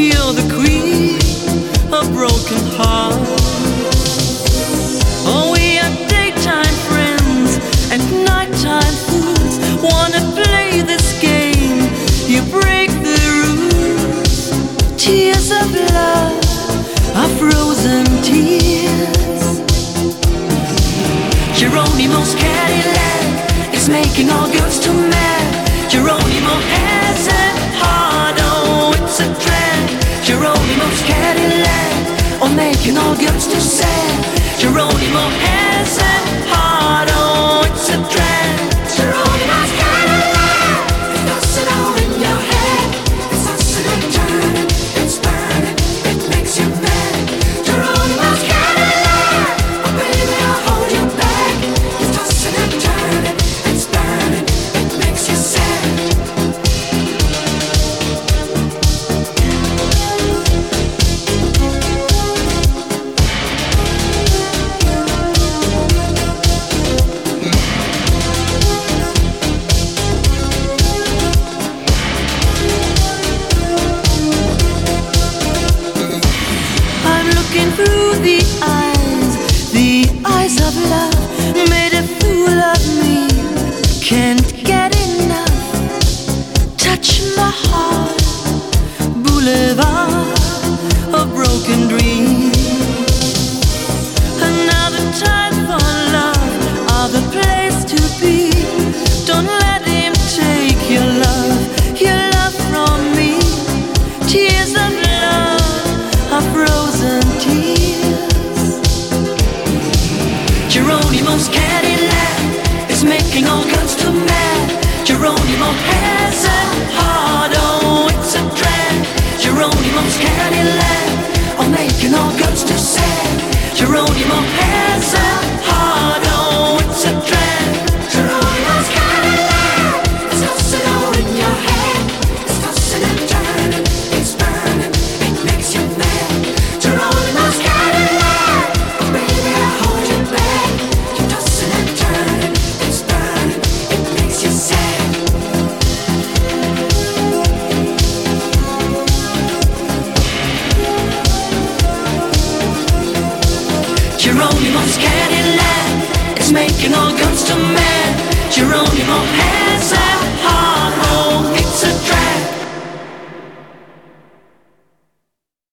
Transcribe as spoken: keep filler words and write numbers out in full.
You're the queen of broken hearts. Oh, we are daytime friends and nighttime fools. Wanna play this game? You break the rules. Tears of love are frozen tears. Geronimo's Cadillac is making all girls too mad. Geronimo has a heart, oh, it's a trend. Geronimo's Cadillac, oh, making all girls too sad. Geronimo has a heart, oh, it's a trend. Geronimo's Cadillac, it does it all in your head. It's tossing and turning, it's burning, it makes you mad. Geronimo's Cadillac, oh baby, I'll hold you back. It's tossing and turning, it's burning, it makes you sad. I'm looking through the eyes, the eyes of love, made a fool of me. Can't get enough. Touch my heart, boulevard of broken dreams. Another time for love, other place to be. Don't let him take your love, your love from me. Tears of love are frozen tears. Geronimo's Cadillac is making all girls too mad. Geronimo has a heart, oh, it's a trend. Geronimo's Cadillac, oh, making all girls too sad. Geronimo has a heart, oh, it's a trend. Geronimo's Cadillac, it's tossing all in your head. It's tossing and turning, it's burning, it makes you mad. Geronimo's Cadillac, oh baby, I'll hold you back. You're tossing and turning, it's burning, it makes you sad. Geronimo's Cadillac, it's making all guns too mad. Geronimo has a heart.